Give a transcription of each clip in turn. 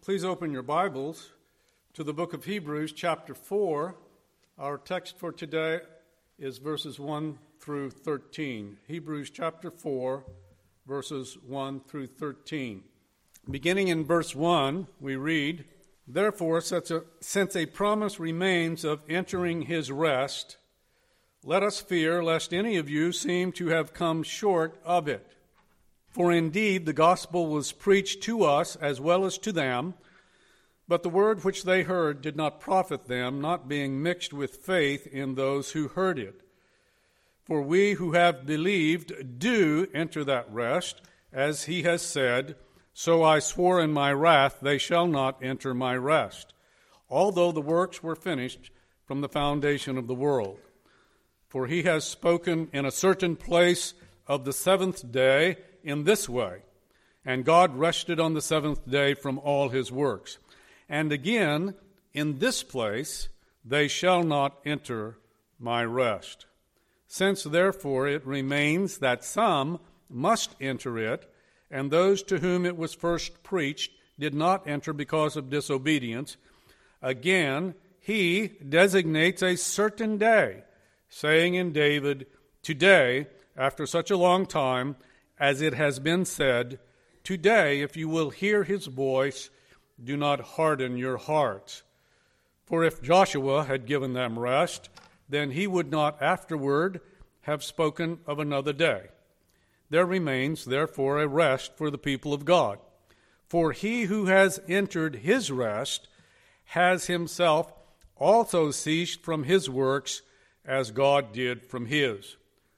Please open your Bibles to the book of Hebrews, chapter 4. Our text for today is verses 1 through 13. Hebrews chapter 4, verses 1 through 13. Beginning in verse 1, we read, "Therefore, since a promise remains of entering his rest, let us fear lest any of you seem to have come short of it. For indeed the gospel was preached to us as well as to them, but the word which they heard did not profit them, not being mixed with faith in those who heard it. For we who have believed do enter that rest, as he has said, So I swore in my wrath, they shall not enter my rest, although the works were finished from the foundation of the world. For he has spoken in a certain place of the seventh day in this way, and God rested on the seventh day from all his works. And again, in this place, they shall not enter my rest. Since therefore it remains that some must enter it, and those to whom it was first preached did not enter because of disobedience, again, he designates a certain day, saying in David, Today, after such a long time, as it has been said, Today, if you will hear his voice, do not harden your hearts. For if Joshua had given them rest, then he would not afterward have spoken of another day. There remains, therefore, a rest for the people of God. For he who has entered his rest has himself also ceased from his works, as God did from his.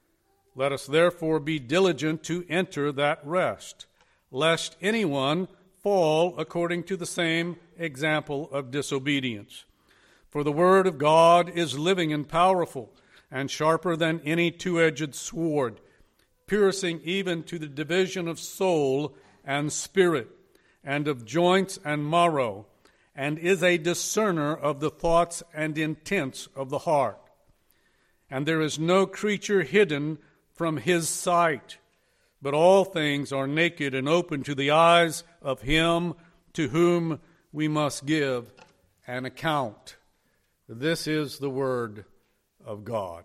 Let us therefore be diligent to enter that rest, lest anyone fall according to the same example of disobedience. For the word of God is living and powerful, and sharper than any two-edged sword, piercing even to the division of soul and spirit, and of joints and marrow, and is a discerner of the thoughts and intents of the heart. And there is no creature hidden from his sight, but all things are naked and open to the eyes of him to whom we must give an account." This is the word of God.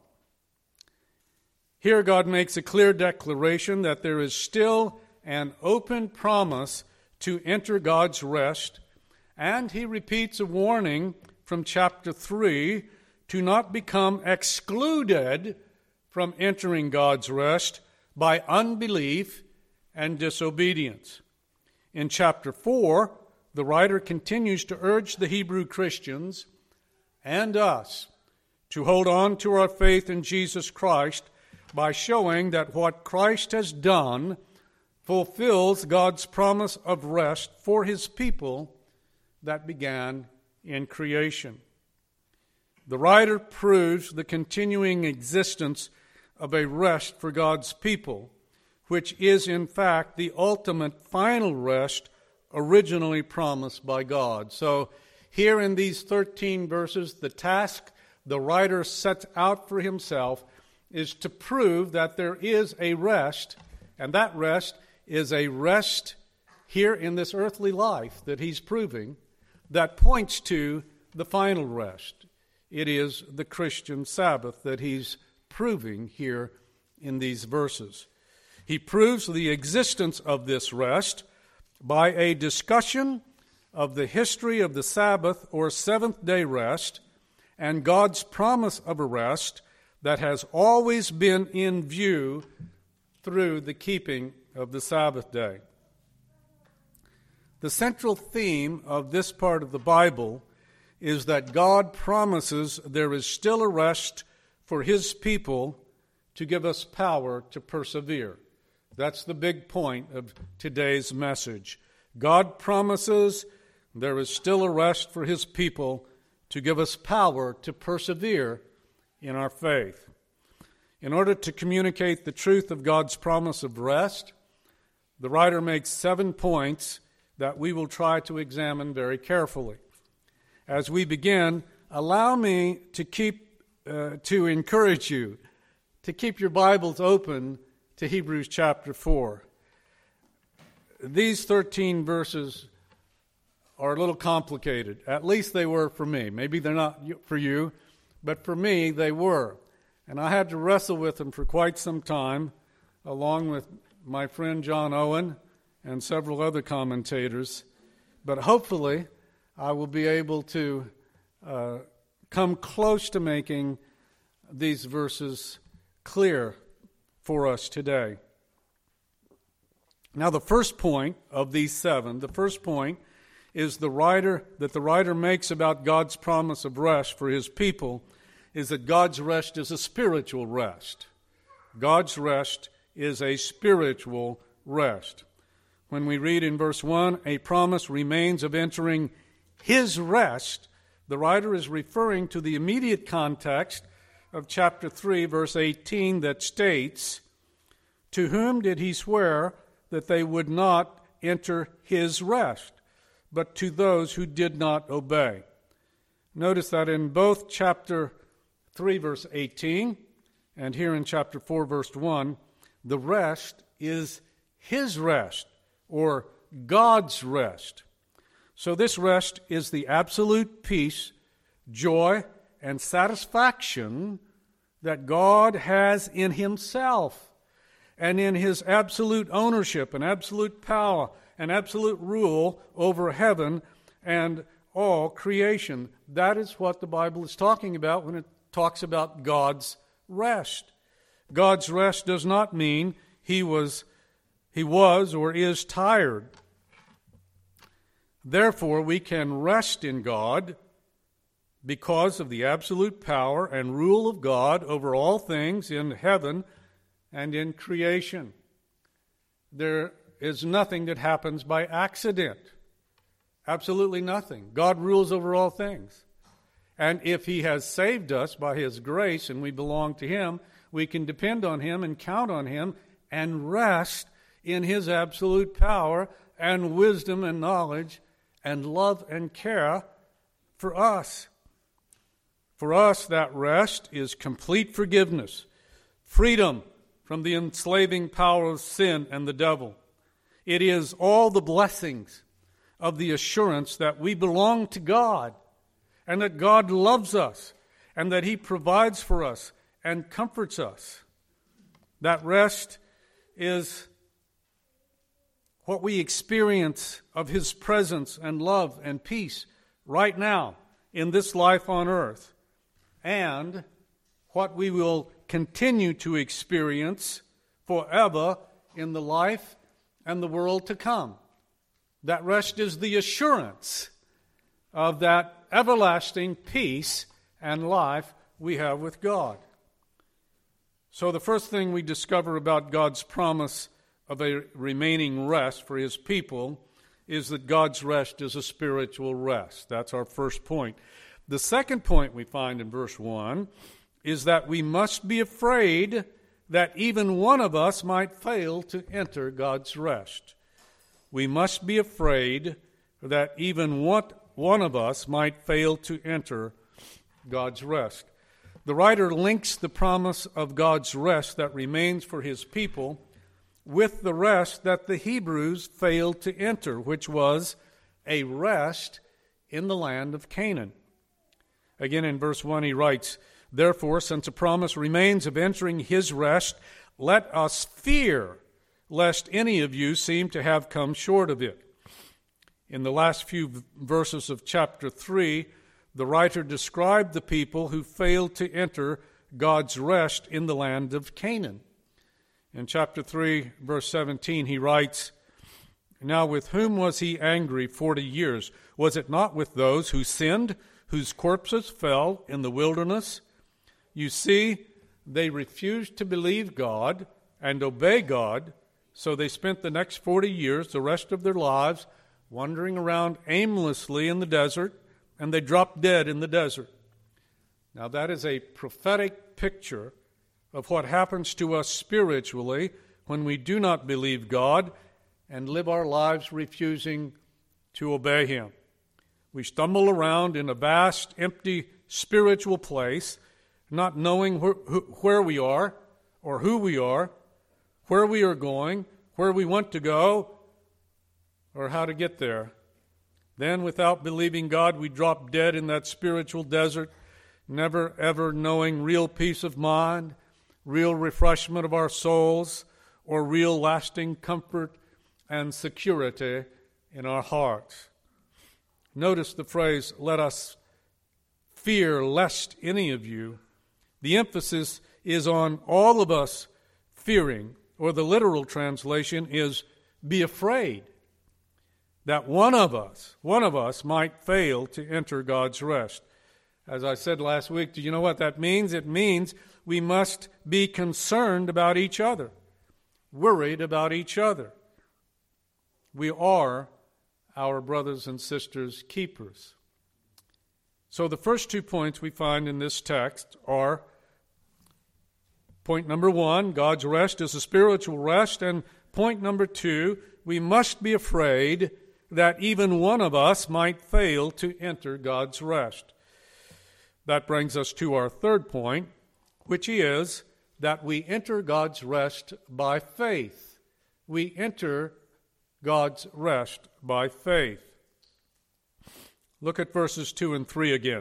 Here God makes a clear declaration that there is still an open promise to enter God's rest, and he repeats a warning from chapter 3 to not become excluded from entering God's rest by unbelief and disobedience. In chapter 4, the writer continues to urge the Hebrew Christians and us to hold on to our faith in Jesus Christ by showing that what Christ has done fulfills God's promise of rest for his people that began in creation. The writer proves the continuing existence of a rest for God's people, which is in fact the ultimate final rest originally promised by God. So here in these 13 verses, the task the writer sets out for himself is to prove that there is a rest, and that rest is a rest here in this earthly life that he's proving that points to the final rest. It is the Christian Sabbath that he's proving here in these verses. He proves the existence of this rest by a discussion of the history of the Sabbath or seventh-day rest and God's promise of a rest that has always been in view through the keeping of the Sabbath day. The central theme of this part of the Bible is that God promises there is still a rest for his people to give us power to persevere. That's the big point of today's message. God promises there is still a rest for his people to give us power to persevere in our faith. In order to communicate the truth of God's promise of rest, the writer makes 7 points that we will try to examine very carefully. As we begin, allow me to encourage you to keep your Bibles open to Hebrews chapter 4. These 13 verses are a little complicated. At least they were for me. Maybe they're not for you, but for me they were. And I had to wrestle with them for quite some time, along with my friend John Owen and several other commentators. But hopefully I will be able to come close to making these verses clear for us today. Now, the first point of these 7, the first point is the writer makes about God's promise of rest for his people is that God's rest is a spiritual rest. God's rest is a spiritual rest. When we read in verse 1, a promise remains of entering his rest, the writer is referring to the immediate context of chapter 3, verse 18, that states, to whom did he swear that they would not enter his rest, but to those who did not obey? Notice that in both chapter 3, verse 18, and here in chapter 4, verse 1, the rest is his rest, or God's rest. So this rest is the absolute peace, joy, and satisfaction that God has in himself and in his absolute ownership and absolute power and absolute rule over heaven and all creation. That is what the Bible is talking about when it talks about God's rest. God's rest does not mean he was or is tired. Therefore, we can rest in God because of the absolute power and rule of God over all things in heaven and in creation. There is nothing that happens by accident. Absolutely nothing. God rules over all things. And if he has saved us by his grace and we belong to him, we can depend on him and count on him and rest in his absolute power and wisdom and knowledge and love and care for us. For us, that rest is complete forgiveness, freedom from the enslaving power of sin and the devil. It is all the blessings of the assurance that we belong to God and that God loves us and that he provides for us and comforts us. That rest is what we experience of his presence and love and peace right now in this life on earth, and what we will continue to experience forever in the life and the world to come. That rest is the assurance of that everlasting peace and life we have with God. So the first thing we discover about God's promise of a remaining rest for his people is that God's rest is a spiritual rest. That's our first point. The second point we find in verse 1 is that we must be afraid that even one of us might fail to enter God's rest. We must be afraid that even one of us might fail to enter God's rest. The writer links the promise of God's rest that remains for his people with the rest that the Hebrews failed to enter, which was a rest in the land of Canaan. Again, in verse 1, he writes, therefore, since a promise remains of entering his rest, let us fear lest any of you seem to have come short of it. In the last few verses of chapter 3, the writer described the people who failed to enter God's rest in the land of Canaan. In chapter 3, verse 17, he writes, now with whom was he angry 40 years? Was it not with those who sinned, whose corpses fell in the wilderness? You see, they refused to believe God and obey God, so they spent the next 40 years, the rest of their lives, wandering around aimlessly in the desert, and they dropped dead in the desert. Now that is a prophetic picture of what happens to us spiritually when we do not believe God and live our lives refusing to obey him. We stumble around in a vast, empty spiritual place, not knowing where we are or who we are, where we are going, where we want to go, or how to get there. Then, without believing God, we drop dead in that spiritual desert, never ever knowing real peace of mind, real refreshment of our souls, or real lasting comfort and security in our hearts. Notice the phrase, let us fear lest any of you. The emphasis is on all of us fearing, or the literal translation is be afraid that one of us might fail to enter God's rest. As I said last week, do you know what that means? It means we must be concerned about each other, worried about each other. We are our brothers and sisters' keepers. So the first 2 points we find in this text are, point number 1, God's rest is a spiritual rest, and point number 2, we must be afraid that even one of us might fail to enter God's rest. That brings us to our third point, which is that we enter God's rest by faith. We enter God's rest by faith. Look at verses 2 and 3 again.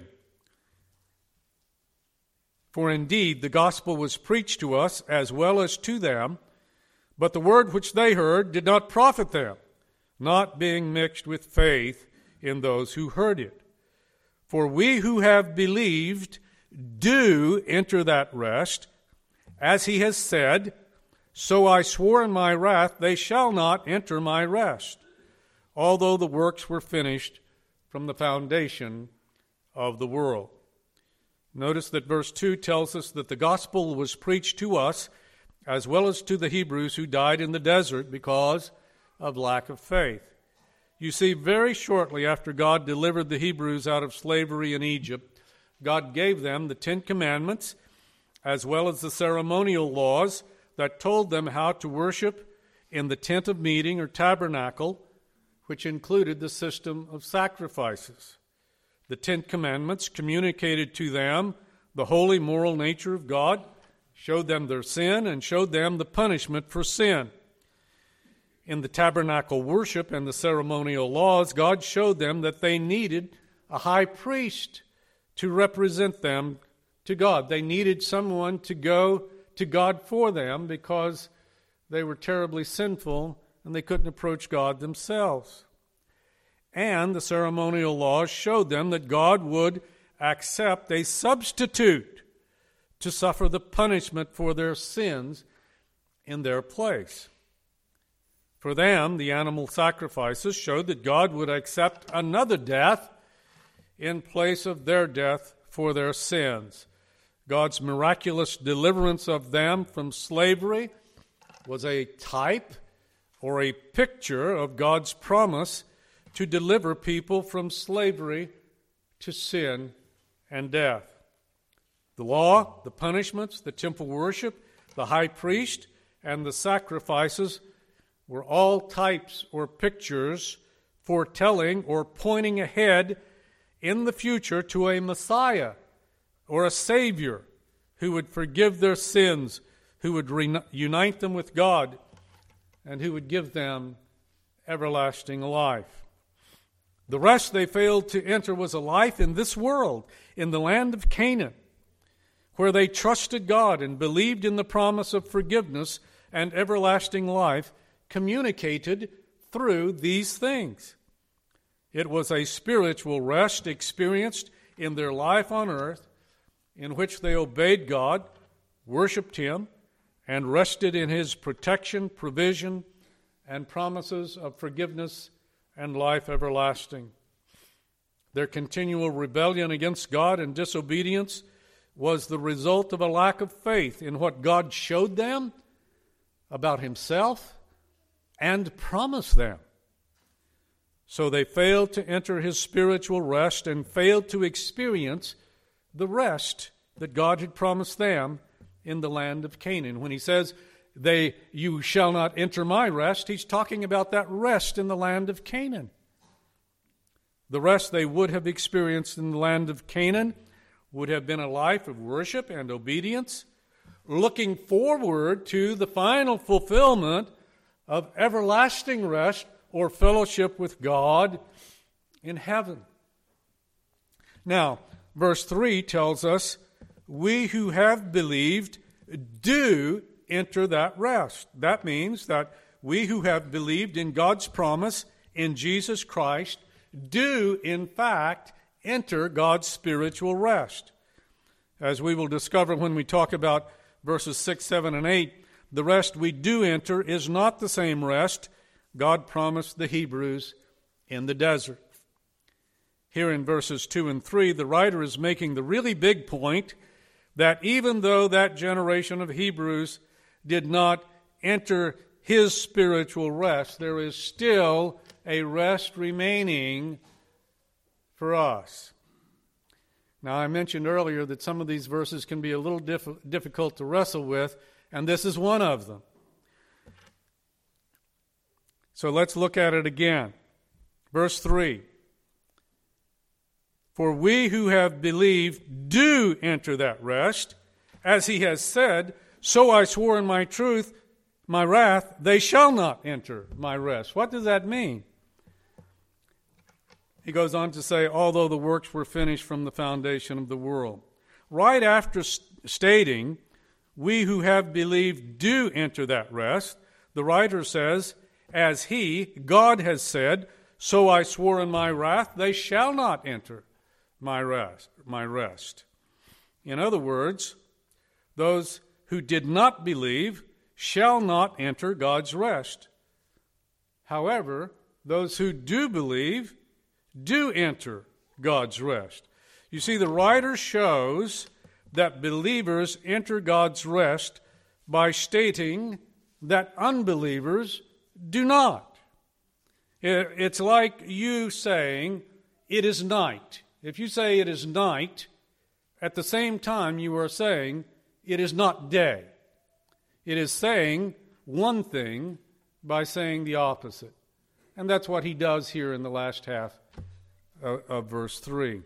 For indeed the gospel was preached to us as well as to them, but the word which they heard did not profit them, not being mixed with faith in those who heard it. For we who have believed do enter that rest, as he has said, so I swore in my wrath, they shall not enter my rest, although the works were finished from the foundation of the world. Notice that verse 2 tells us that the gospel was preached to us as well as to the Hebrews who died in the desert because of lack of faith. You see, very shortly after God delivered the Hebrews out of slavery in Egypt, God gave them the 10 Commandments as well as the ceremonial laws that told them how to worship in the tent of meeting or tabernacle, which included the system of sacrifices. The 10 Commandments communicated to them the holy moral nature of God, showed them their sin, and showed them the punishment for sin. In the tabernacle worship and the ceremonial laws, God showed them that they needed a high priest to represent them to God. They needed someone to go to God for them because they were terribly sinful and they couldn't approach God themselves. And the ceremonial laws showed them that God would accept a substitute to suffer the punishment for their sins in their place. For them, the animal sacrifices showed that God would accept another death in place of their death for their sins. God's miraculous deliverance of them from slavery was a type or a picture of God's promise to deliver people from slavery to sin and death. The law, the punishments, the temple worship, the high priest, and the sacrifices were all types or pictures foretelling or pointing ahead in the future to a Messiah or a Savior who would forgive their sins, who would unite them with God, and who would give them everlasting life. The rest they failed to enter was a life in this world, in the land of Canaan, where they trusted God and believed in the promise of forgiveness and everlasting life communicated through these things. It was a spiritual rest experienced in their life on earth in which they obeyed God, worshiped Him, and rested in His protection, provision, and promises of forgiveness and life everlasting. Their continual rebellion against God and disobedience was the result of a lack of faith in what God showed them about Himself and promised them. So they failed to enter His spiritual rest and failed to experience the rest that God had promised them in the land of Canaan. When He says, you shall not enter my rest, He's talking about that rest in the land of Canaan. The rest they would have experienced in the land of Canaan would have been a life of worship and obedience, looking forward to the final fulfillment of everlasting rest or fellowship with God in heaven. Now, verse 3 tells us, we who have believed do enter that rest. That means that we who have believed in God's promise in Jesus Christ do, in fact, enter God's spiritual rest. As we will discover when we talk about verses 6, 7, and 8, the rest we do enter is not the same rest God promised the Hebrews in the desert. Here in verses 2 and 3, the writer is making the really big point that even though that generation of Hebrews did not enter his spiritual rest, there is still a rest remaining for us. Now, I mentioned earlier that some of these verses can be a little difficult to wrestle with, and this is one of them. So let's look at it again. Verse 3. For we who have believed do enter that rest. As he has said, so I swore in my truth, my wrath, they shall not enter my rest. What does that mean? He goes on to say, although the works were finished from the foundation of the world. Right after stating, we who have believed do enter that rest, the writer says, as he, God has said, so I swore in my wrath, they shall not enter my rest. In other words, those who did not believe shall not enter God's rest. However, those who do believe do enter God's rest. You see, the writer shows that believers enter God's rest by stating that unbelievers do not. It's like you saying, it is night. If you say it is night, at the same time you are saying it is not day. It is saying one thing by saying the opposite. And that's what he does here in the last half of verse 3.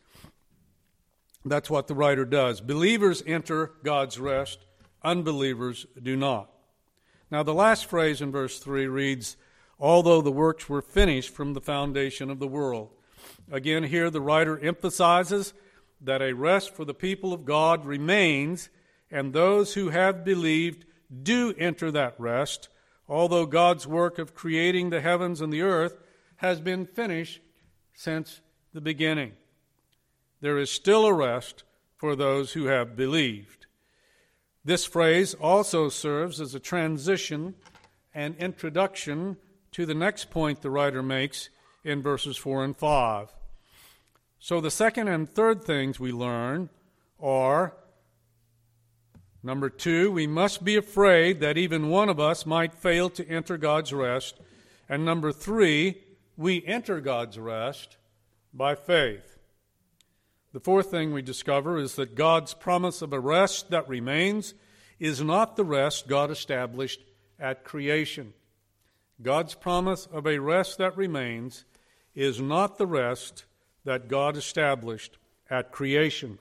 That's what the writer does. Believers enter God's rest, unbelievers do not. Now the last phrase in verse 3 reads, although the works were finished from the foundation of the world. Again, here the writer emphasizes that a rest for the people of God remains, and those who have believed do enter that rest, although God's work of creating the heavens and the earth has been finished since the beginning. There is still a rest for those who have believed. This phrase also serves as a transition and introduction to the next point the writer makes in verses 4 and 5. So the second and third things we learn are, number 2, we must be afraid that even one of us might fail to enter God's rest. And number 3, we enter God's rest by faith. The fourth thing we discover is that God's promise of a rest that remains is not the rest God established at creation. God's promise of a rest that remains is not the rest that God established at creation.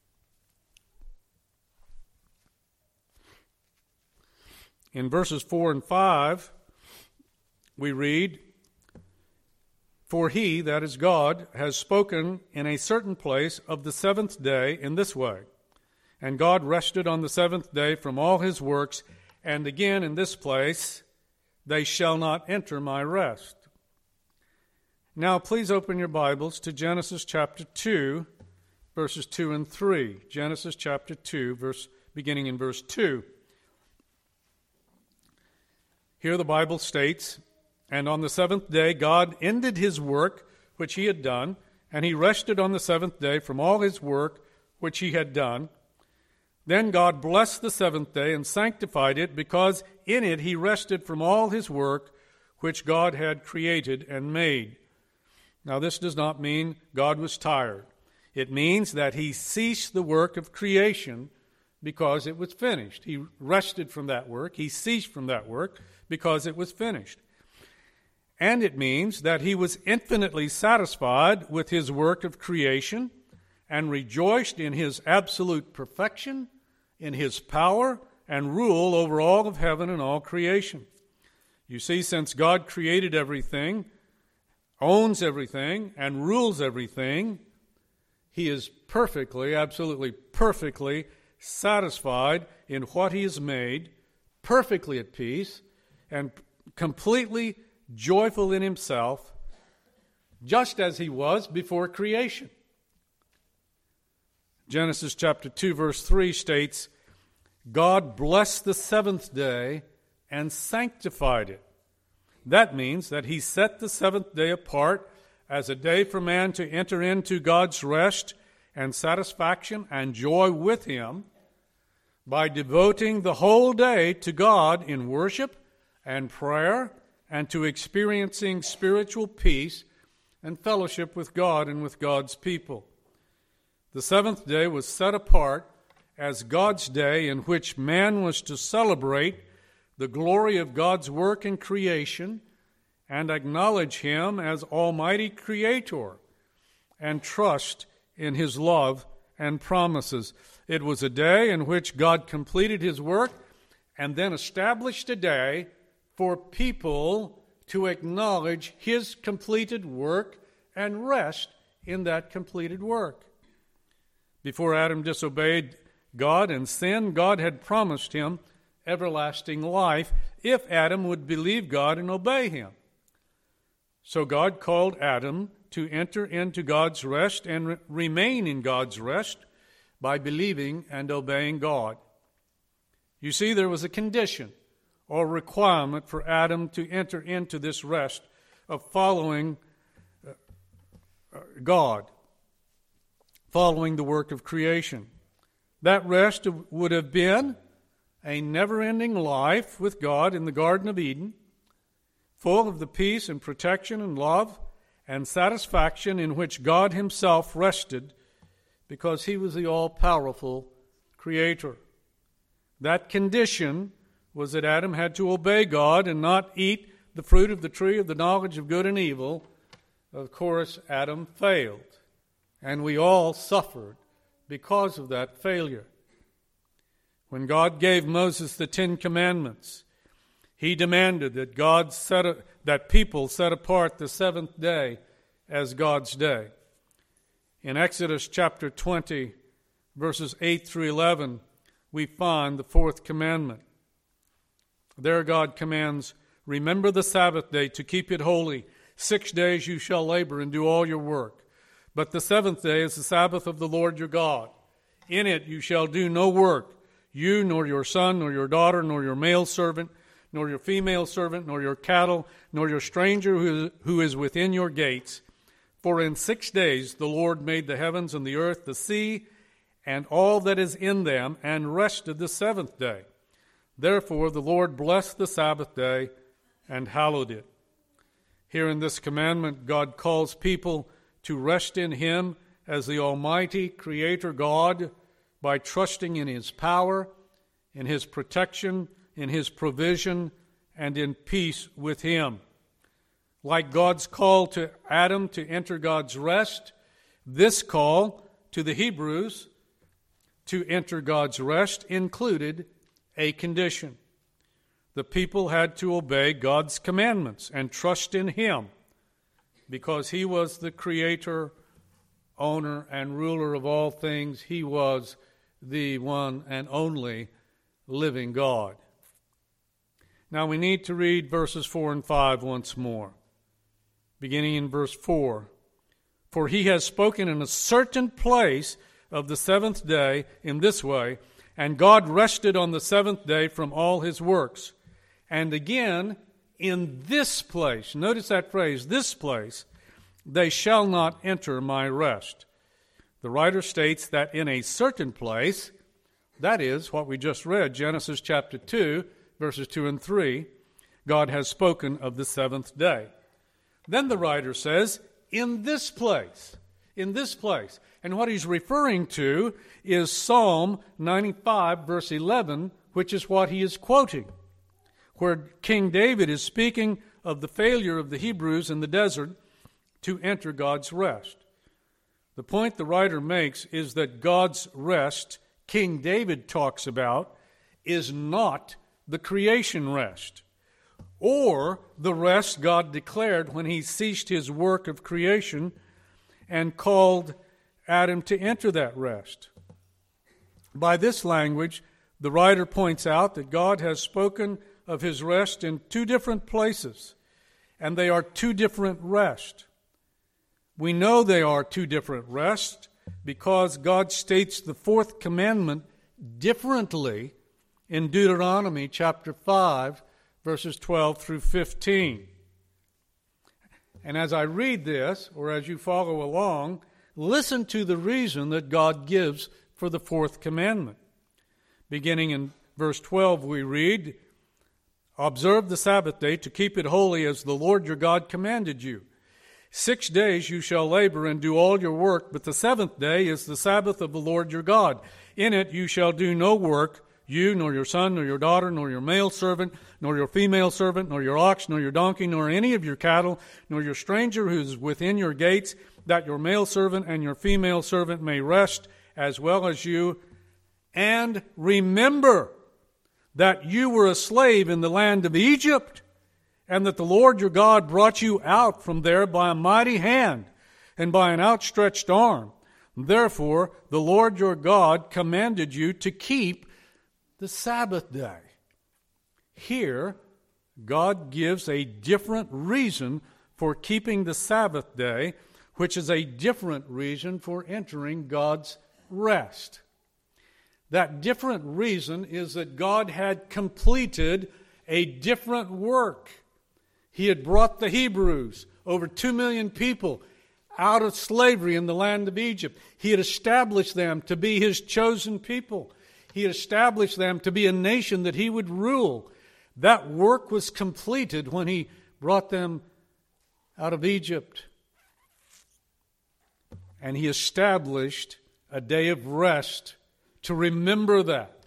In verses 4 and 5, we read, for he, that is God, has spoken in a certain place of the seventh day in this way. And God rested on the seventh day from all his works, and again in this place, they shall not enter my rest. Now please open your Bibles to Genesis chapter 2, verses 2 and 3. Genesis chapter 2, beginning in verse 2. Here the Bible states, and on the seventh day God ended his work which he had done, and he rested on the seventh day from all his work which he had done. Then God blessed the seventh day and sanctified it, because in it he rested from all his work which God had created and made. Now this does not mean God was tired. It means that he ceased the work of creation because it was finished. He rested from that work. He ceased from that work because it was finished. And it means that he was infinitely satisfied with his work of creation and rejoiced in his absolute perfection, in his power and rule over all of heaven and all creation. You see, since God created everything, owns everything and rules everything. He is perfectly, absolutely perfectly satisfied in what he has made, perfectly at peace, and completely joyful in himself, just as he was before creation. Genesis chapter 2, verse 3 states, God blessed the seventh day and sanctified it. That means that he set the seventh day apart as a day for man to enter into God's rest and satisfaction and joy with him by devoting the whole day to God in worship and prayer and to experiencing spiritual peace and fellowship with God and with God's people. The seventh day was set apart as God's day in which man was to celebrate the glory of God's work in creation and acknowledge him as Almighty Creator and trust in his love and promises. It was a day in which God completed his work and then established a day for people to acknowledge his completed work and rest in that completed work. Before Adam disobeyed God and sinned, God had promised him everlasting life if Adam would believe God and obey him. So God called Adam to enter into God's rest and remain in God's rest by believing and obeying God. You see, there was a condition or requirement for Adam to enter into this rest of following God, following the work of creation. That rest would have been a never-ending life with God in the Garden of Eden, full of the peace and protection and love and satisfaction in which God himself rested because he was the all-powerful Creator. That condition was that Adam had to obey God and not eat the fruit of the tree of the knowledge of good and evil. Of course, Adam failed, and we all suffered because of that failure. When God gave Moses the 10 Commandments, he demanded that that people set apart the seventh day as God's day. In Exodus chapter 20, verses 8 through 11, we find the fourth commandment. There God commands, remember the Sabbath day to keep it holy. 6 days you shall labor and do all your work. But the seventh day is the Sabbath of the Lord your God. In it you shall do no work, you nor your son, nor your daughter, nor your male servant, nor your female servant, nor your cattle, nor your stranger who is within your gates. For in 6 days the Lord made the heavens and the earth, the sea, and all that is in them, and rested the seventh day. Therefore the Lord blessed the Sabbath day and hallowed it. Here in this commandment, God calls people to rest in him as the Almighty Creator God by trusting in his power, in his protection, in his provision, and in peace with him. Like God's call to Adam to enter God's rest, this call to the Hebrews to enter God's rest included a condition. The people had to obey God's commandments and trust in him because he was the creator, owner, and ruler of all things. He was the one and only living God. Now we need to read verses 4 and 5 once more. Beginning in verse 4. For he has spoken in a certain place of the seventh day in this way, and God rested on the seventh day from all his works. And again, in this place, notice that phrase, this place, they shall not enter my rest. The writer states that in a certain place, that is what we just read, Genesis chapter 2, verses 2 and 3, God has spoken of the seventh day. Then the writer says, in this place, in this place. And what he's referring to is Psalm 95, verse 11, which is what he is quoting, where King David is speaking of the failure of the Hebrews in the desert to enter God's rest. The point the writer makes is that God's rest, King David talks about, is not the creation rest. or the rest God declared when he ceased his work of creation and called Adam to enter that rest. By this language, the writer points out that God has spoken of his rest in two different places, and they are two different rests. We know they are two different rests because God states the fourth commandment differently in Deuteronomy chapter 5, verses 12 through 15. And as I read this, or as you follow along, listen to the reason that God gives for the fourth commandment. Beginning in verse 12, we read, "Observe the Sabbath day to keep it holy as the Lord your God commanded you. 6 days you shall labor and do all your work, but the seventh day is the Sabbath of the Lord your God. In it you shall do no work, you, nor your son, nor your daughter, nor your male servant, nor your female servant, nor your ox, nor your donkey, nor any of your cattle, nor your stranger who is within your gates, that your male servant and your female servant may rest as well as you. And remember that you were a slave in the land of Egypt, and that the Lord your God brought you out from there by a mighty hand and by an outstretched arm. Therefore, the Lord your God commanded you to keep the Sabbath day." Here, God gives a different reason for keeping the Sabbath day, which is a different reason for entering God's rest. That different reason is that God had completed a different work. He had brought the Hebrews, over 2 million people, out of slavery in the land of Egypt. He had established them to be his chosen people. He had established them to be a nation that he would rule. That work was completed when he brought them out of Egypt. And he established a day of rest to remember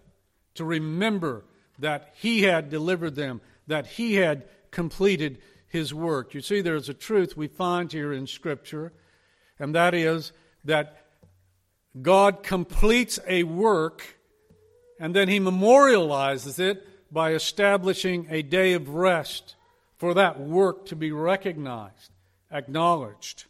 that he had delivered them, that he had completed his work. You see, there's a truth we find here in Scripture, and that is that God completes a work and then he memorializes it by establishing a day of rest for that work to be recognized, acknowledged.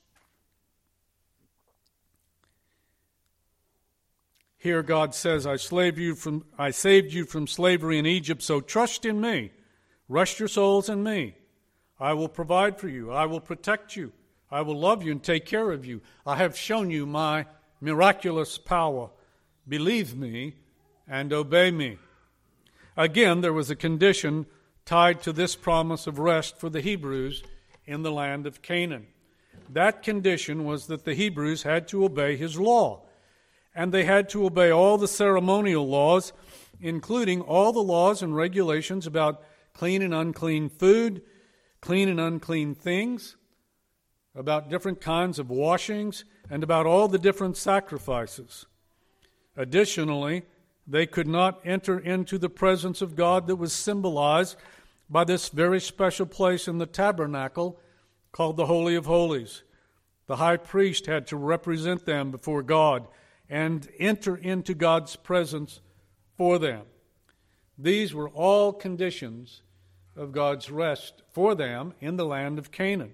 Here God says, I saved you from slavery in Egypt, so trust in me. Rest your souls in me. I will provide for you. I will protect you. I will love you and take care of you. I have shown you my miraculous power. Believe me and obey me. Again, there was a condition tied to this promise of rest for the Hebrews in the land of Canaan. That condition was that the Hebrews had to obey his law. And they had to obey all the ceremonial laws, including all the laws and regulations about clean and unclean food, clean and unclean things, about different kinds of washings, and about all the different sacrifices. Additionally, they could not enter into the presence of God that was symbolized by this very special place in the tabernacle called the Holy of Holies. The high priest had to represent them before God and enter into God's presence for them. These were all conditions of God's rest for them in the land of Canaan.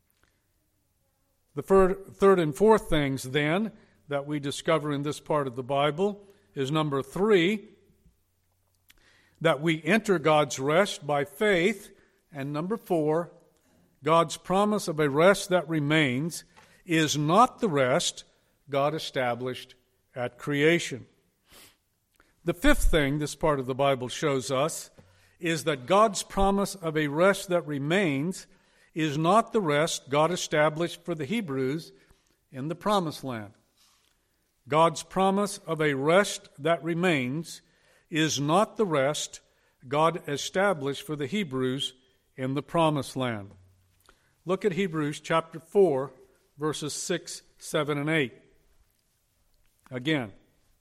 The third and fourth things, then, that we discover in this part of the Bible is number 3, that we enter God's rest by faith, and number 4, God's promise of a rest that remains is not the rest God established at creation. The fifth thing this part of the Bible shows us is that God's promise of a rest that remains is not the rest God established for the Hebrews in the Promised Land. God's promise of a rest that remains is not the rest God established for the Hebrews in the Promised Land. Look at Hebrews chapter 4, verses 6, 7, and 8. Again,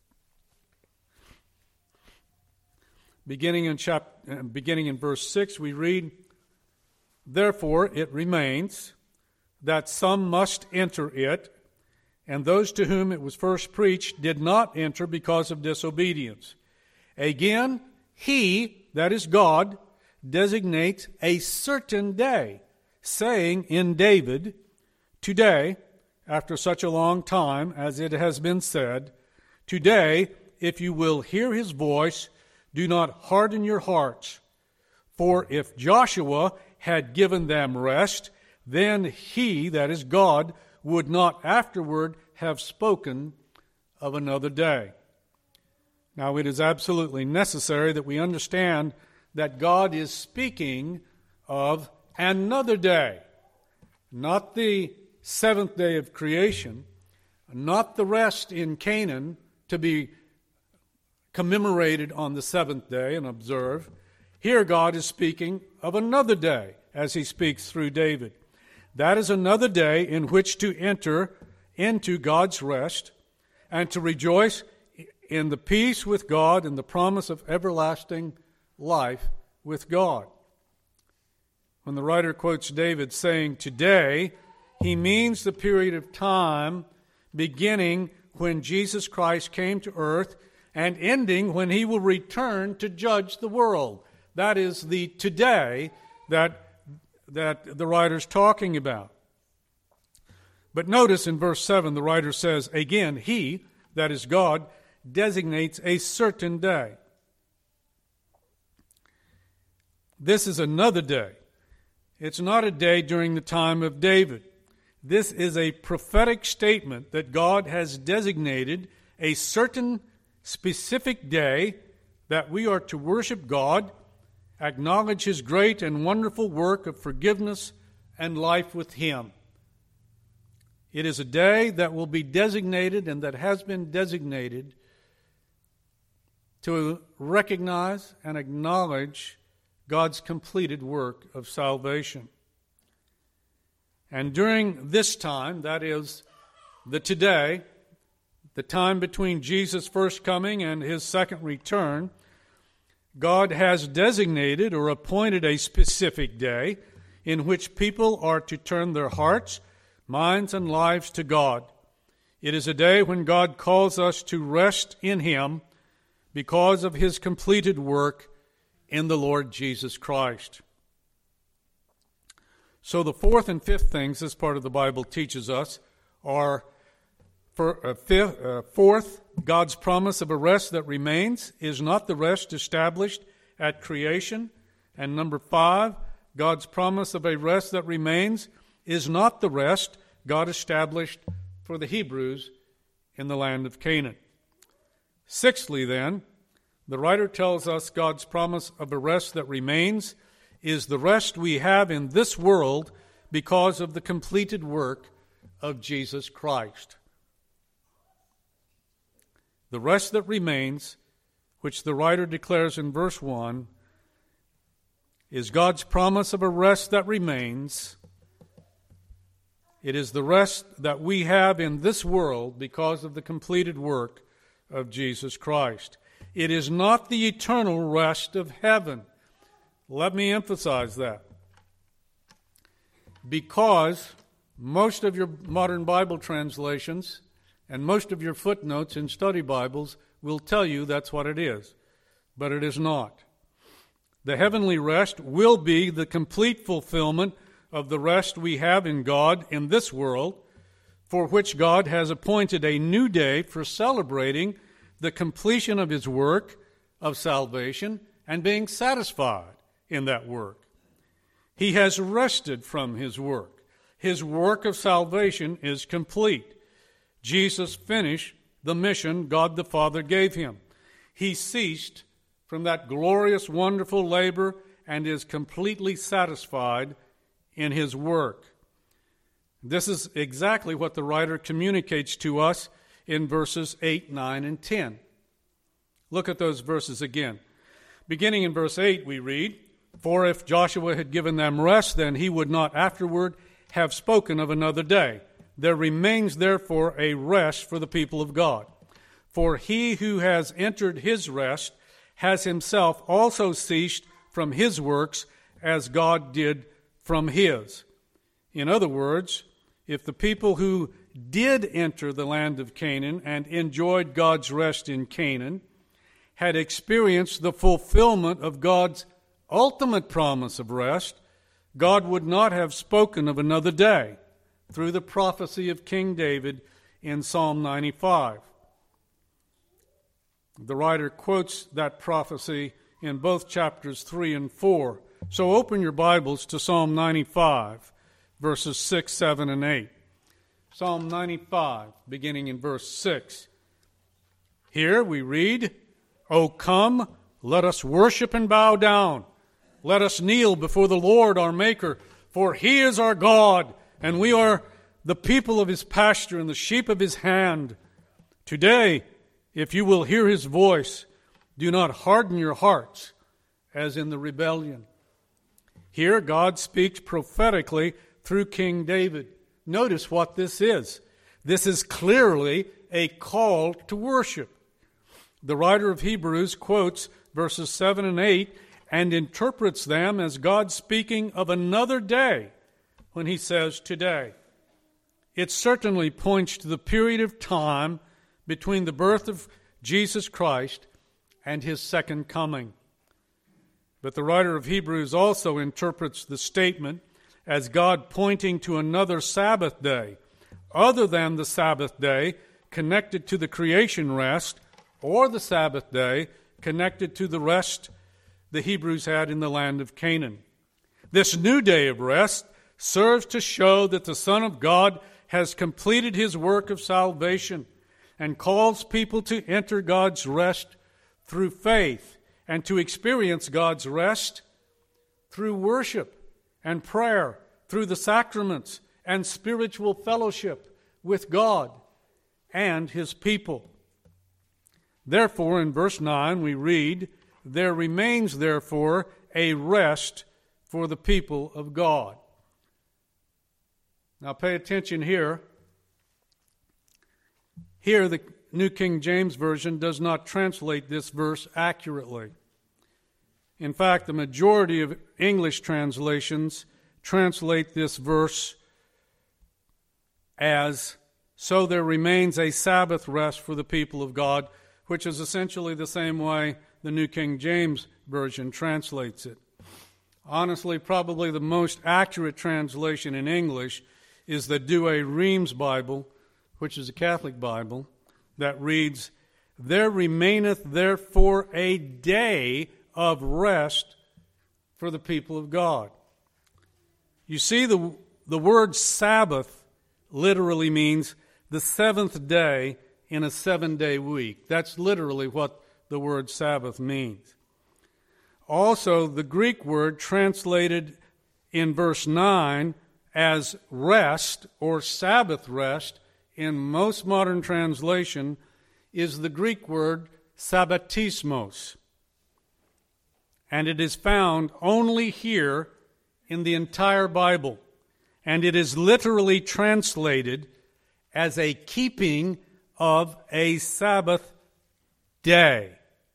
beginning in verse 6, we read, "Therefore it remains that some must enter it, and those to whom it was first preached did not enter because of disobedience. Again, he," that is God, designates a certain day, saying in David, "Today, after such a long time as it has been said, today, if you will hear his voice, do not harden your hearts. For if Joshua had given them rest, then he, that is God, would not afterward have spoken of another day." Now, it is absolutely necessary that we understand that God is speaking of another day, not the seventh day of creation, not the rest in Canaan to be commemorated on the seventh day and observed. Here God is speaking of another day as he speaks through David. That is another day in which to enter into God's rest and to rejoice in the peace with God and the promise of everlasting life with God. When the writer quotes David saying today, he means the period of time beginning when Jesus Christ came to earth and ending when he will return to judge the world. That is the today that the writer's talking about. But notice in verse 7, the writer says, again, he, that is God, designates a certain day. This is another day. It's not a day during the time of David. This is a prophetic statement that God has designated a certain specific day that we are to worship God, acknowledge his great and wonderful work of forgiveness and life with him. It is a day that will be designated and that has been designated to recognize and acknowledge God's completed work of salvation. And during this time, that is the today, the time between Jesus' first coming and his second return, God has designated or appointed a specific day in which people are to turn their hearts, minds, and lives to God. It is a day when God calls us to rest in him because of his completed work in the Lord Jesus Christ. So the fourth and fifth things this part of the Bible teaches us are, fourth, God's promise of a rest that remains is not the rest established at creation. And number 5, God's promise of a rest that remains is not the rest God established for the Hebrews in the land of Canaan. Sixthly, then, the writer tells us God's promise of a rest that remains is the rest we have in this world because of the completed work of Jesus Christ. The rest that remains, which the writer declares in verse 1, is God's promise of a rest that remains. It is the rest that we have in this world because of the completed work of Jesus Christ. It is not the eternal rest of heaven. Let me emphasize that. Because most of your modern Bible translations and most of your footnotes in study Bibles will tell you that's what it is. But it is not. The heavenly rest will be the complete fulfillment of the rest we have in God in this world, for which God has appointed a new day for celebrating the completion of his work of salvation and being satisfied in that work. He has rested from his work. His work of salvation is complete. Jesus finished the mission God the Father gave him. He ceased from that glorious, wonderful labor and is completely satisfied in his work. This is exactly what the writer communicates to us in verses 8, 9, and 10. Look at those verses again. Beginning in verse 8, we read, "For if Joshua had given them rest, then he would not afterward have spoken of another day. There remains therefore a rest for the people of God. For he who has entered his rest has himself also ceased from his works as God did from his." In other words, if the people who did enter the land of Canaan and enjoyed God's rest in Canaan had experienced the fulfillment of God's ultimate promise of rest, God would not have spoken of another day through the prophecy of King David in Psalm 95. The writer quotes that prophecy in both chapters 3 and 4. So open your Bibles to Psalm 95, verses 6, 7, and 8. Psalm 95, beginning in verse 6. Here we read, "O come, let us worship and bow down. Let us kneel before the Lord our Maker, for He is our God, and we are the people of His pasture and the sheep of His hand. Today, if you will hear His voice, do not harden your hearts as in the rebellion." Here God speaks prophetically through King David. Notice what this is. This is clearly a call to worship. The writer of Hebrews quotes verses 7 and 8 and interprets them as God speaking of another day when he says today. It certainly points to the period of time between the birth of Jesus Christ and His second coming. But the writer of Hebrews also interprets the statement as God pointing to another Sabbath day, other than the Sabbath day connected to the creation rest, or the Sabbath day connected to the rest the Hebrews had in the land of Canaan. This new day of rest serves to show that the Son of God has completed His work of salvation and calls people to enter God's rest through faith and to experience God's rest through worship and prayer, through the sacraments and spiritual fellowship with God and His people. Therefore, in verse 9 we read, "There remains therefore a rest for the people of God." Now pay attention here. Here the New King James Version does not translate this verse accurately. In fact, the majority of English translations translate this verse as, "So there remains a Sabbath rest for the people of God," which is essentially the same way the New King James Version translates it. Honestly, probably the most accurate translation in English is the Douay-Rheims Bible, which is a Catholic Bible, that reads, "There remaineth therefore a day of rest for the people of God." You see, the word Sabbath literally means the seventh day in a 7-day week. That's literally what the word Sabbath means. Also, the Greek word translated in verse 9 as rest or Sabbath rest in most modern translation is the Greek word sabbatismos. And it is found only here in the entire Bible. And it is literally translated as a keeping of a Sabbath day.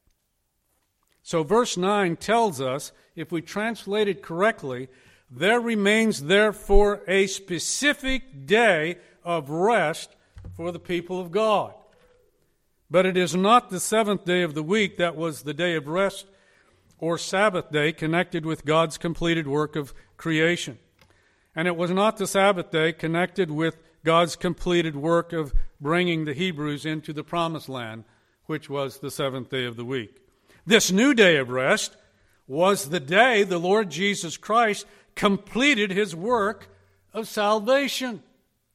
So verse 9 tells us, if we translate it correctly, there remains therefore a specific day of rest for the people of God. But it is not the seventh day of the week that was the day of rest or Sabbath day connected with God's completed work of creation. And it was not the Sabbath day connected with God's completed work of bringing the Hebrews into the promised land, which was the seventh day of the week. This new day of rest was the day the Lord Jesus Christ completed His work of salvation.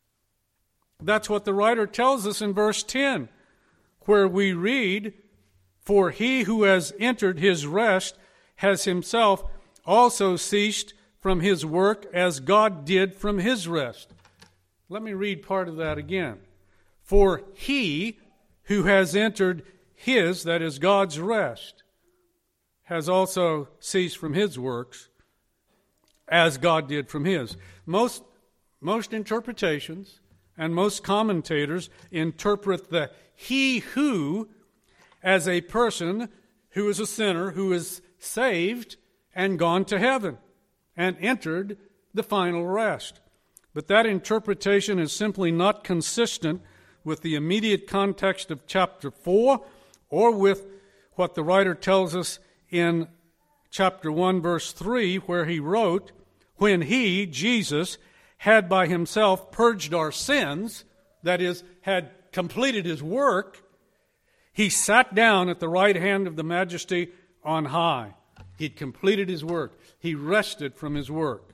That's what the writer tells us in verse 10, where we read, "For he who has entered his rest has himself also ceased from his work as God did from His rest." Let me read part of that again. "For he who has entered his," that is God's rest, "has also ceased from his works as God did from His." Most interpretations and most commentators interpret the "he who" as a person who is a sinner, who is saved and gone to heaven and entered the final rest. But that interpretation is simply not consistent with the immediate context of chapter 4 or with what the writer tells us in chapter 1, verse 3, where he wrote, when he, Jesus, had by himself purged our sins, that is, had completed his work, he sat down at the right hand of the Majesty on high. He'd completed his work. He rested from his work.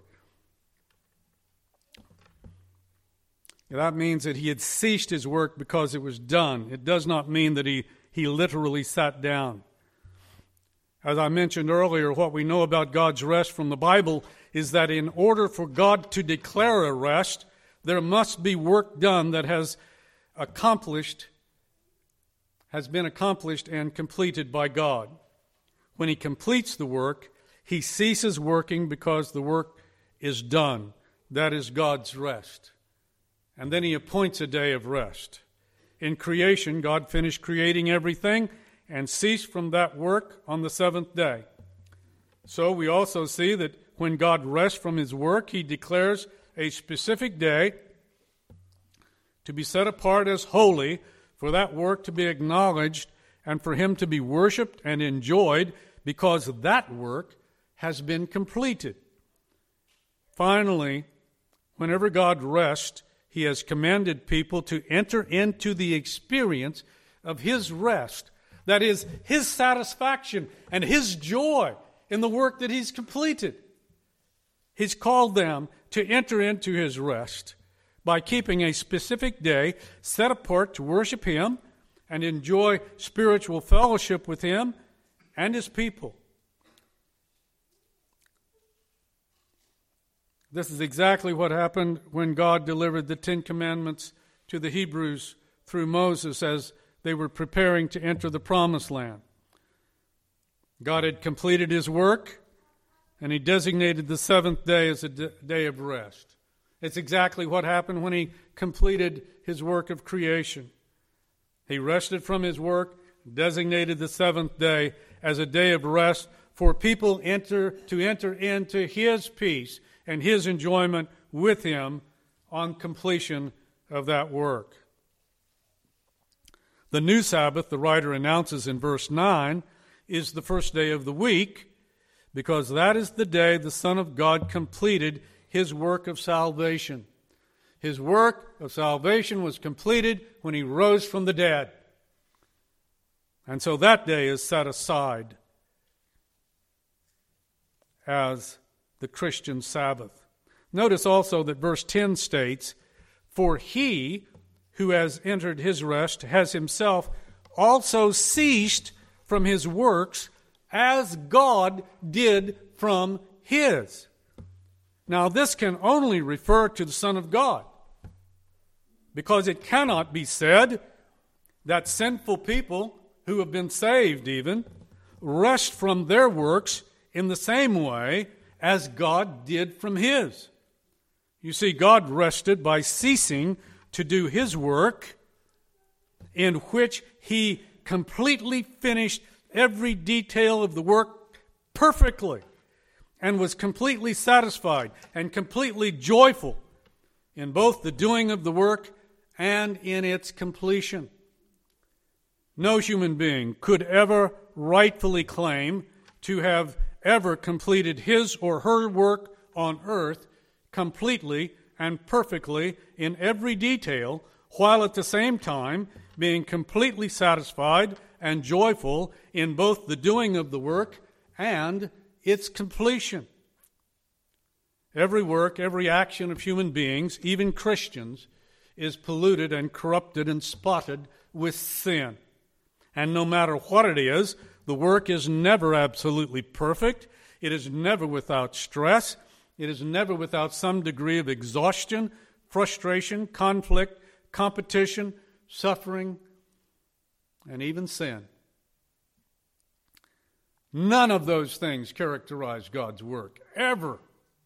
That means that he had ceased his work because it was done. It does not mean that he literally sat down. As I mentioned earlier, what we know about God's rest from the Bible is that in order for God to declare a rest, there must be work done that has been accomplished and completed by God. When he completes the work, he ceases working because the work is done. That is God's rest. And then he appoints a day of rest. In creation, God finished creating everything and ceased from that work on the seventh day. So we also see that when God rests from his work, he declares a specific day to be set apart as holy, for that work to be acknowledged and for him to be worshiped and enjoyed because that work has been completed. Finally, whenever God rests, he has commanded people to enter into the experience of his rest. That is, his satisfaction and his joy in the work that he's completed. He's called them to enter into his rest by keeping a specific day set apart to worship him and enjoy spiritual fellowship with him and his people. This is exactly what happened when God delivered the Ten Commandments to the Hebrews through Moses as they were preparing to enter the Promised Land. God had completed his work, and he designated the seventh day as a day of rest. It's exactly what happened when he completed his work of creation. He rested from his work, designated the seventh day as a day of rest for people to enter into his peace and his enjoyment with him on completion of that work. The new Sabbath, the writer announces in verse 9, is the first day of the week, because that is the day the Son of God completed his work of salvation. His work of salvation was completed when he rose from the dead. And so that day is set aside as the Christian Sabbath. Notice also that verse 10 states, "For he who has entered his rest has himself also ceased from his works as God did from his." Now this can only refer to the Son of God, because it cannot be said that sinful people who have been saved even rest from their works in the same way as God did from his. You see, God rested by ceasing to do his work, in which he completely finished every detail of the work perfectly and was completely satisfied and completely joyful in both the doing of the work and in its completion. No human being could ever rightfully claim to have ever completed his or her work on earth completely and perfectly in every detail, while at the same time being completely satisfied and joyful in both the doing of the work and its completion. Every work, every action of human beings, even Christians, is polluted and corrupted and spotted with sin. And no matter what it is, the work is never absolutely perfect. It is never without stress. It is never without some degree of exhaustion, frustration, conflict, competition, suffering, and even sin. None of those things characterize God's work, ever.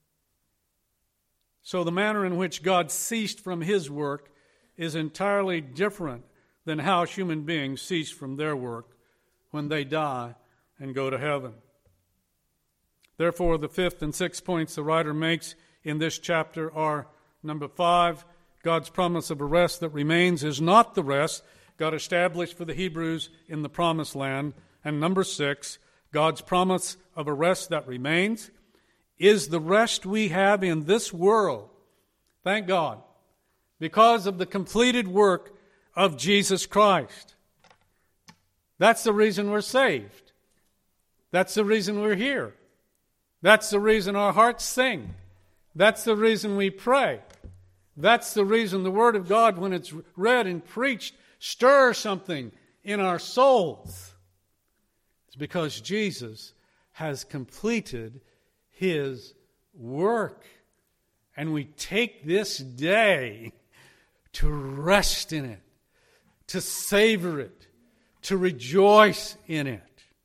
So the manner in which God ceased from his work is entirely different than how human beings cease from their work when they die and go to heaven. Therefore, the fifth and sixth points the writer makes in this chapter are, number 5, God's promise of a rest that remains is not the rest God established for the Hebrews in the Promised Land, and number 6, God's promise of a rest that remains is the rest we have in this world. Thank God. Because of the completed work of Jesus Christ. That's the reason we're saved. That's the reason we're here. That's the reason our hearts sing. That's the reason we pray. That's the reason the Word of God, when it's read and preached, stirs something in our souls. It's because Jesus has completed His work. And we take this day to rest in it, to savor it, to rejoice in it.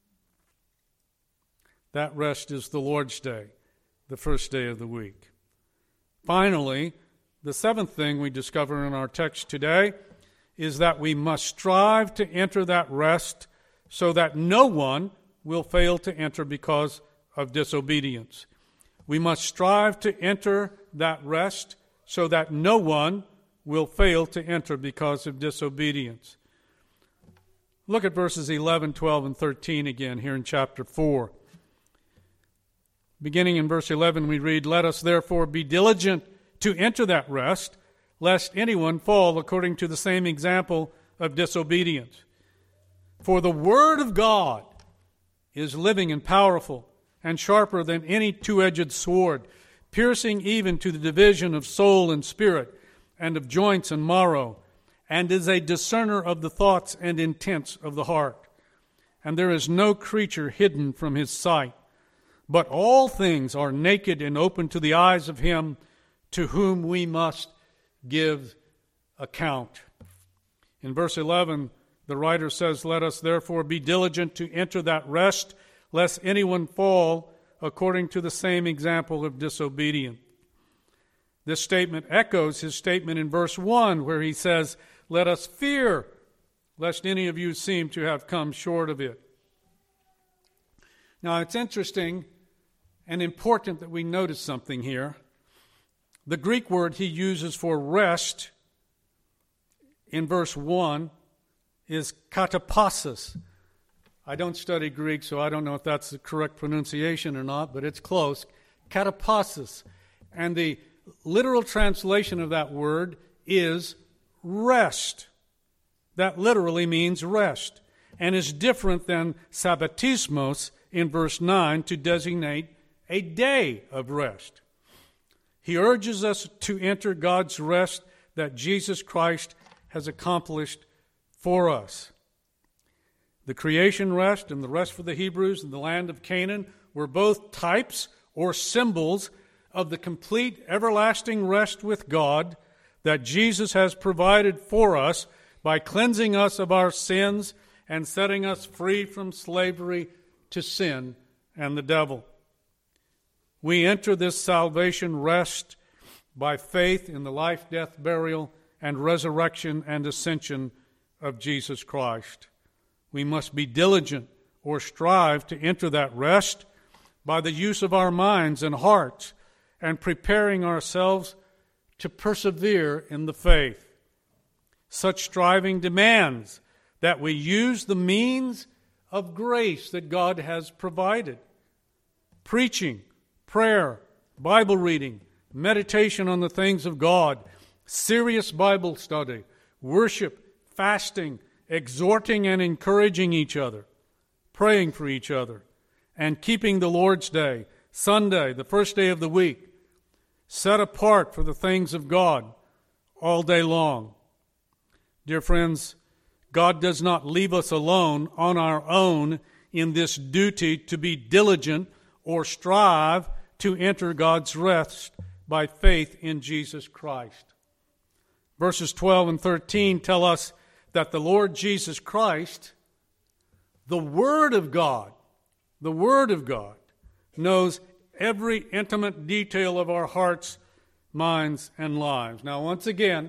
That rest is the Lord's Day, the first day of the week. Finally, the seventh thing we discover in our text today is that we must strive to enter that rest so that no one will fail to enter because of disobedience. We must strive to enter that rest so that no one will fail to enter because of disobedience. Look at verses 11, 12, and 13 again here in chapter 4. Beginning in verse 11, we read, "Let us therefore be diligent to enter that rest, lest anyone fall according to the same example of disobedience. For the word of God is living and powerful, and sharper than any two-edged sword, piercing even to the division of soul and spirit, and of joints and marrow, and is a discerner of the thoughts and intents of the heart. And there is no creature hidden from his sight, but all things are naked and open to the eyes of him to whom we must give account." In verse 11, the writer says, "Let us therefore be diligent to enter that rest, lest anyone fall according to the same example of disobedience." This statement echoes his statement in verse 1, where he says, "Let us fear, lest any of you seem to have come short of it." Now, it's interesting and important that we notice something here. The Greek word he uses for rest in verse 1 is katapasis. I don't study Greek, so I don't know if that's the correct pronunciation or not, but it's close. Katapasis. And the literal translation of that word is rest. That literally means rest, and is different than sabbatismos in verse 9 to designate a day of rest. He urges us to enter God's rest that Jesus Christ has accomplished for us. The creation rest and the rest for the Hebrews in the land of Canaan were both types or symbols of the complete everlasting rest with God that Jesus has provided for us by cleansing us of our sins and setting us free from slavery to sin and the devil. We enter this salvation rest by faith in the life, death, burial, and resurrection and ascension of Jesus Christ. We must be diligent or strive to enter that rest by the use of our minds and hearts and preparing ourselves to persevere in the faith. Such striving demands that we use the means of grace that God has provided. Preaching, prayer, Bible reading, meditation on the things of God, serious Bible study, worship, fasting, exhorting and encouraging each other, praying for each other, and keeping the Lord's Day, Sunday, the first day of the week, set apart for the things of God all day long. Dear friends, God does not leave us alone on our own in this duty to be diligent or strive to enter God's rest by faith in Jesus Christ. Verses 12 and 13 tell us that the Lord Jesus Christ, the Word of God, knows every intimate detail of our hearts, minds, and lives. Now, once again,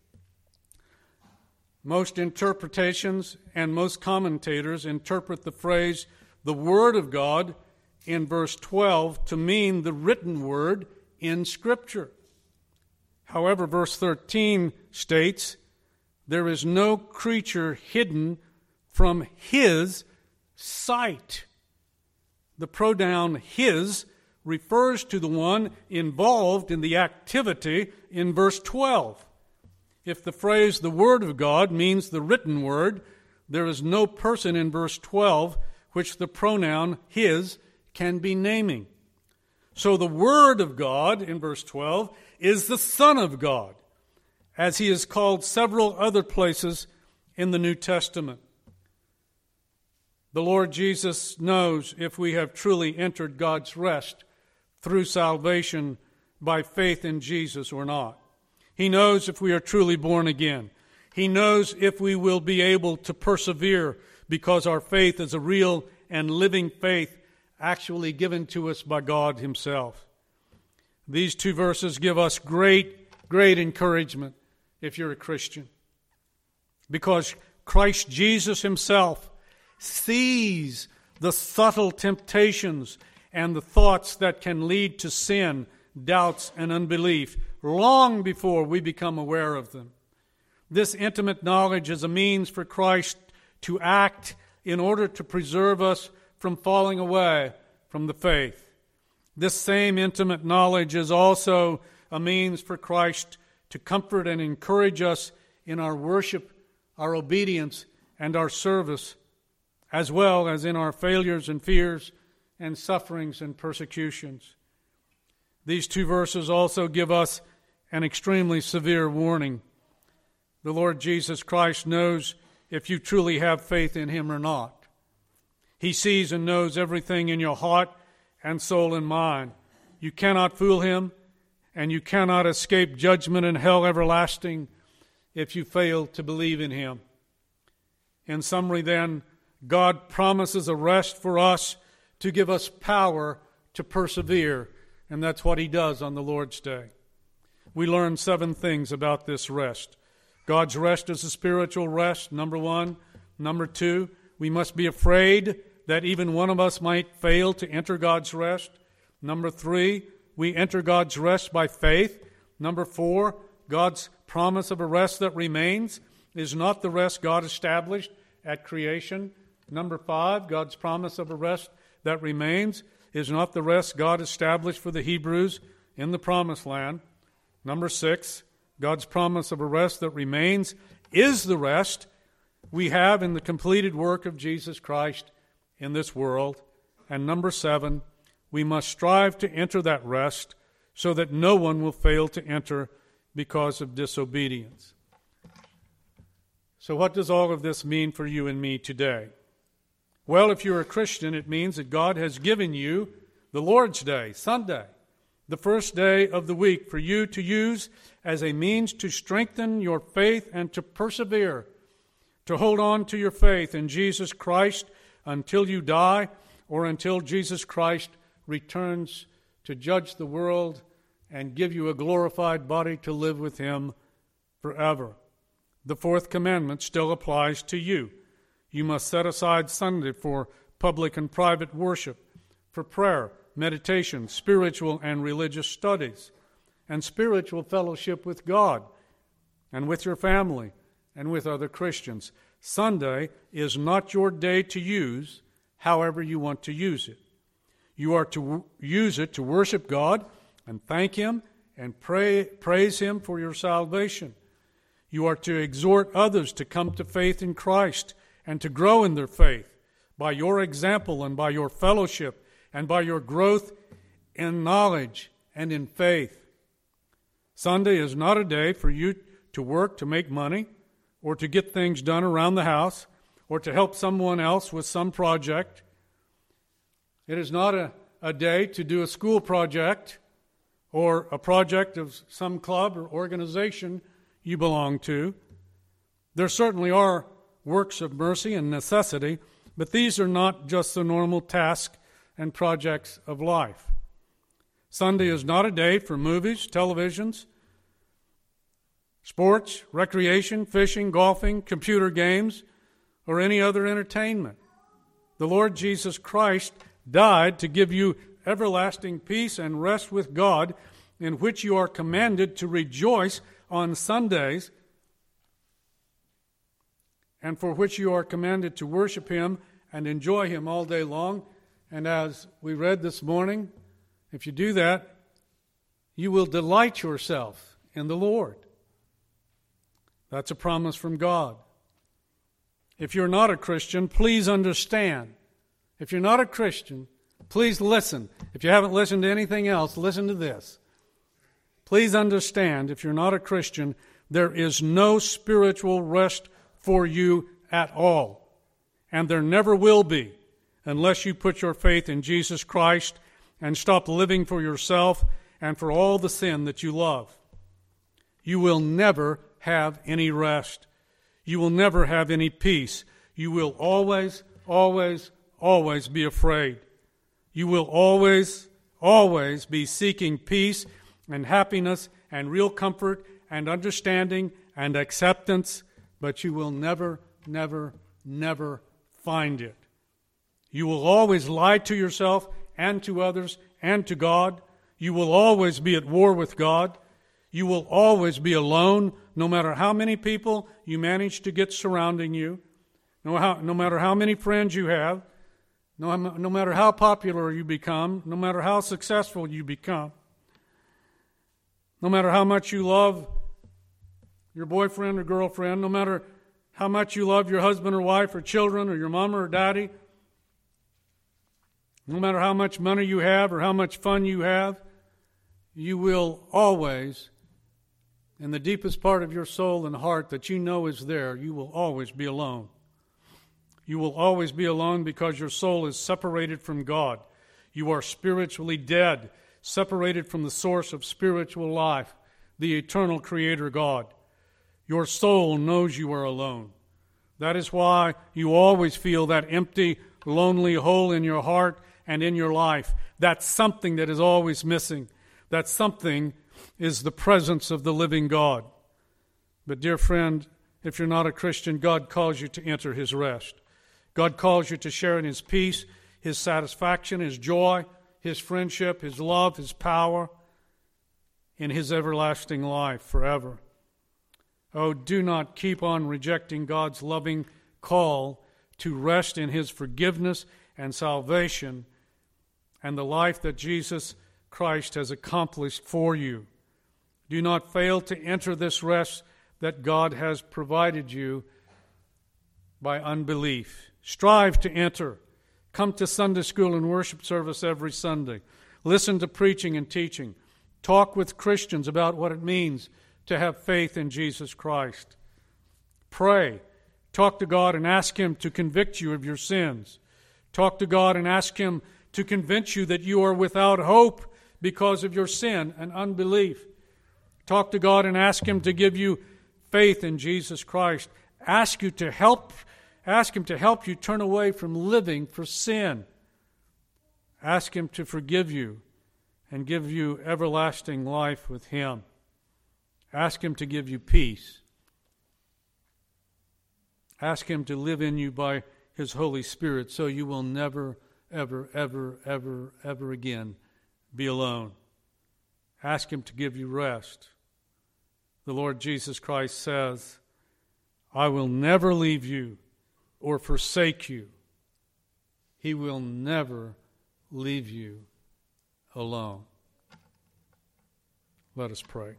most interpretations and most commentators interpret the phrase, the Word of God, in verse 12 to mean the written Word in Scripture. However, verse 13 states, there is no creature hidden from His sight. The pronoun his refers to the one involved in the activity in verse 12. If the phrase the Word of God means the written word, there is no person in verse 12 which the pronoun his can be naming. So the Word of God in verse 12 is the Son of God, as he is called several other places in the New Testament. The Lord Jesus knows if we have truly entered God's rest through salvation by faith in Jesus or not. He knows if we are truly born again. He knows if we will be able to persevere because our faith is a real and living faith actually given to us by God himself. These two verses give us great encouragement if you're a Christian, because Christ Jesus himself sees the subtle temptations and the thoughts that can lead to sin, doubts, and unbelief long before we become aware of them. This intimate knowledge is a means for Christ to act in order to preserve us from falling away from the faith. This same intimate knowledge is also a means for Christ to comfort and encourage us in our worship, our obedience, and our service, as well as in our failures and fears and sufferings and persecutions. These two verses also give us an extremely severe warning. The Lord Jesus Christ knows if you truly have faith in him or not. He sees and knows everything in your heart and soul and mind. You cannot fool him, and you cannot escape judgment and hell everlasting if you fail to believe in him. In summary, then, God promises a rest for us to give us power to persevere, and that's what he does on the Lord's Day. We learn 7 things about this rest. God's rest is a spiritual rest, number 1. Number 2, we must be afraid that even one of us might fail to enter God's rest. Number 3, we enter God's rest by faith. Number 4, God's promise of a rest that remains is not the rest God established at creation. Number 5, God's promise of a rest that remains is not the rest God established for the Hebrews in the Promised Land. Number 6, God's promise of a rest that remains is the rest we have in the completed work of Jesus Christ in this world. And number 7, we must strive to enter that rest so that no one will fail to enter because of disobedience. So what does all of this mean for you and me today? Well, if you're a Christian, it means that God has given you the Lord's Day, Sunday, the first day of the week, for you to use as a means to strengthen your faith and to persevere, to hold on to your faith in Jesus Christ until you die or until Jesus Christ returns to judge the world and give you a glorified body to live with him forever. The 4th commandment still applies to you. You must set aside Sunday for public and private worship, for prayer, meditation, spiritual and religious studies, and spiritual fellowship with God and with your family and with other Christians. Sunday is not your day to use however you want to use it. You are to use it to worship God and thank him and praise him for your salvation. You are to exhort others to come to faith in Christ and to grow in their faith by your example and by your fellowship and by your growth in knowledge and in faith. Sunday is not a day for you to work to make money or to get things done around the house or to help someone else with some project. It is not a day to do a school project or a project of some club or organization you belong to. There certainly are works of mercy and necessity, but these are not just the normal tasks and projects of life. Sunday is not a day for movies, televisions, sports, recreation, fishing, golfing, computer games, or any other entertainment. The Lord Jesus Christ died to give you everlasting peace and rest with God, in which you are commanded to rejoice on Sundays, and for which you are commanded to worship him and enjoy him all day long, And as we read this morning, if you do that, you will delight yourself in the Lord. That's a promise from God. If you're not a Christian, please understand. If you're not a Christian, please listen. If you haven't listened to anything else, listen to this. Please understand, if you're not a Christian, there is no spiritual rest for you at all. And there never will be unless you put your faith in Jesus Christ and stop living for yourself and for all the sin that you love. You will never have any rest. You will never have any peace. You will always, always, always be afraid. You will always, always be seeking peace and happiness and real comfort and understanding and acceptance, but you will never, never, never find it. You will always lie to yourself and to others and to God. You will always be at war with God. You will always be alone, no matter how many people you manage to get surrounding you, no matter how many friends you have, no matter how popular you become, no matter how successful you become, no matter how much you love your boyfriend or girlfriend, no matter how much you love your husband or wife or children or your mama or daddy, no matter how much money you have or how much fun you have, you will always, in the deepest part of your soul and heart that you know is there, you will always be alone. You will always be alone because your soul is separated from God. You are spiritually dead, separated from the source of spiritual life, the eternal Creator God. Your soul knows you are alone. That is why you always feel that empty, lonely hole in your heart and in your life. That's something that is always missing. That something is the presence of the living God. But dear friend, if you're not a Christian, God calls you to enter His rest. God calls you to share in His peace, His satisfaction, His joy, His friendship, His love, His power, in His everlasting life forever. Oh, do not keep on rejecting God's loving call to rest in His forgiveness and salvation and the life that Jesus Christ has accomplished for you. Do not fail to enter this rest that God has provided you by unbelief. Strive to enter. Come to Sunday school and worship service every Sunday. Listen to preaching and teaching. Talk with Christians about what it means to have faith in Jesus Christ. Pray. Talk to God and ask Him to convict you of your sins. Talk to God and ask Him to convince you that you are without hope because of your sin and unbelief. Talk to God and ask Him to give you faith in Jesus Christ. Ask Him to help you turn away from living for sin. Ask Him to forgive you and give you everlasting life with Him. Ask Him to give you peace. Ask Him to live in you by His Holy Spirit so you will never, ever, ever, ever, ever again be alone. Ask Him to give you rest. The Lord Jesus Christ says, I will never leave you or forsake you. He will never leave you alone. Let us pray.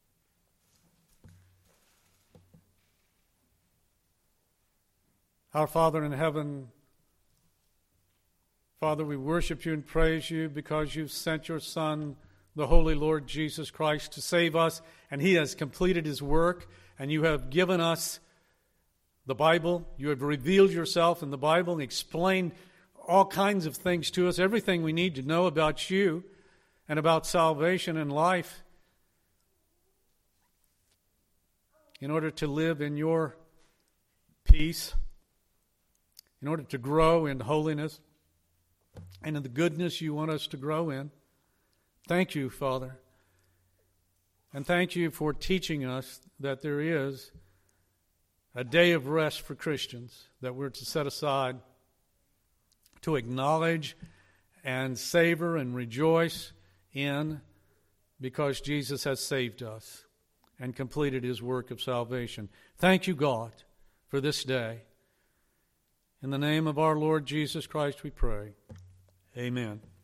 Our Father in heaven, Father, we worship you and praise you because you've sent your Son, the Holy Lord Jesus Christ, to save us, and He has completed His work, and you have given us the Bible. You have revealed yourself in the Bible and explained all kinds of things to us, everything we need to know about you and about salvation and life in order to live in your peace, in order to grow in holiness and in the goodness you want us to grow in. Thank you, Father. And thank you for teaching us that there is a day of rest for Christians that we're to set aside to acknowledge and savor and rejoice in because Jesus has saved us and completed His work of salvation. Thank you, God, for this day. In the name of our Lord Jesus Christ we pray. Amen.